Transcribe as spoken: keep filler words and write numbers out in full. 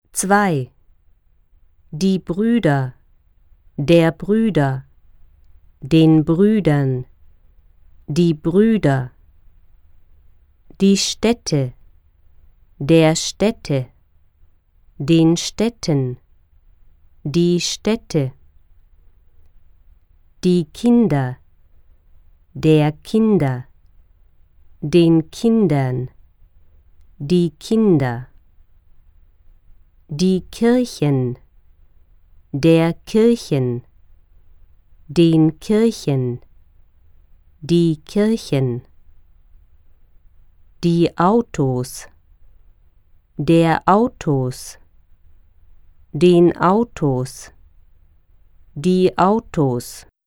zwei. Die Brüder, der Brüder, den Brüdern, die Brüder. Die Städte, der Städte, den Städten, die Städte. Die Kinder, der Kinder, den Kindern, die Kinder. Die Kirchen, der Kirchen, den Kirchen, die Kirchen. Die Autos, der Autos, den Autos, die Autos.